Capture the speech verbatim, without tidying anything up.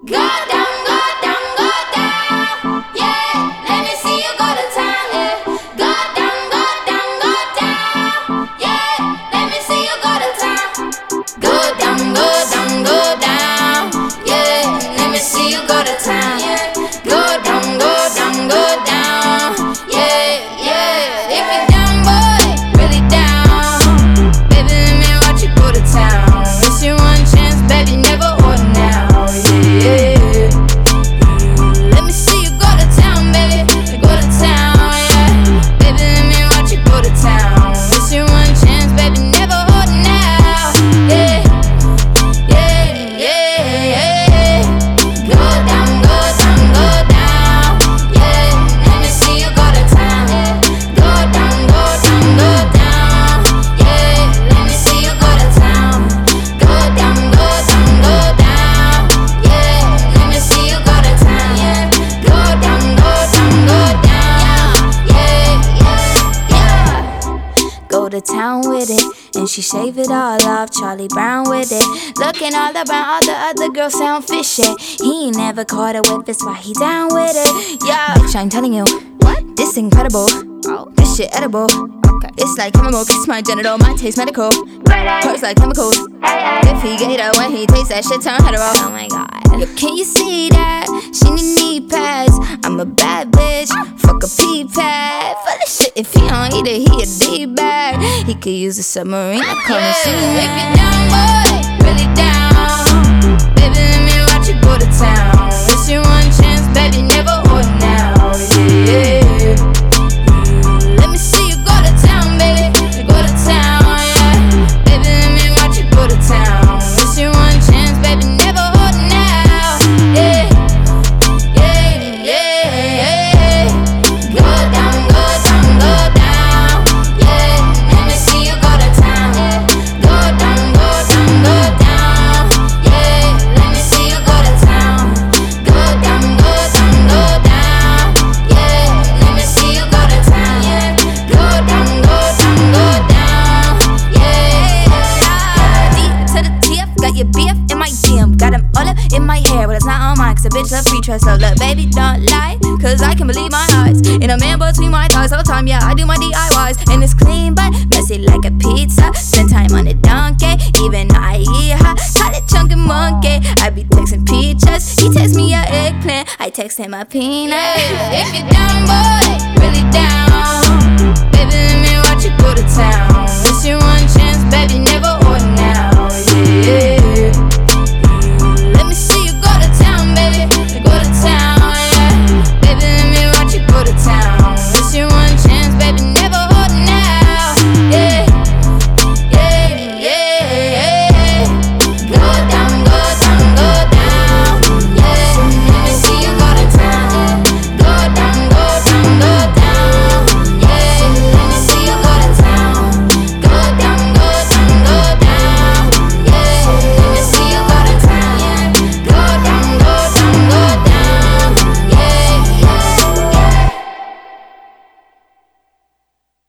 Go down, go down, go down. Yeah, let me see you go to town. Yeah, go down, go down, go down. Yeah, let me see you go to town. Go down, go down, go down. Yeah, let me see you go to town. Yeah, go down, go down, go down. Yeah, yeah. If you're down, boy, really down, baby, let me watch you go to town. It's your one chance, baby, never order now. Yeah, yeah. Let me see you go to town, baby, go to town. Yeah, baby, let me watch you go to town. It's your one chance, baby, never order now. Yeah, yeah, yeah, yeah. Go down, go down, go down. Yeah, let me see you go to town. Yeah, go down, go down, go down. Yeah, let me see you go to town. Go down, go down, go down. Yeah, let me see you go to town. Yeah, go down, go down, go down. Yeah, yeah, yeah. Go to town with it, and she shave it all off. Charlie Brown with it, looking all around, all the other girls sound fishy. He ain't never caught a whip, that's why he down with it. Yeah, bitch, I'm telling you, what? This incredible. Oh, this shit edible. Okay, it's like chemical, kiss my genital, my taste medical. Hurts like chemicals. If he get it when he takes that shit, turn hetero. Oh my god. Yo, can you see that? She need knee pads. I'm a bad bitch. Fuck a pee pad. For this shit, if he don't eat it, he a D-bag. He could use a submarine. I call him Superman. If you're down, boy, really down, baby, let me watch you go to town. It's your one chance, baby, never order now. Yeah. Let me see you go to town, baby, go to town. Yeah, baby, let me watch you go to town. It's your one chance, baby, never order now. Yeah, yeah, yeah, yeah. Go down, go down, go down. Yeah, let me see you go to town. Yeah, go down, go down, go down. Yeah, let me see you go to town. Go down, go down, go down. Yeah, let me see you go to town. Yeah, go down, go down, go down. Yeah, D to the T F, got your B F in my D M. Got him all up in my hair, but it's not on mine, cause a bitch love free trust. So look, baby, don't lie, cause I can believe my eyes. In a man between my thighs all the time, yeah, I do my D I Ys. And it's clean, but messy like a pizza. Spend time on the donkey, even I eat her. Call it chunky monkey, I be texting peaches. He text me a eggplant, I text him a peanut. Yeah, if you're down, boy, really down, baby, let me watch you go to town.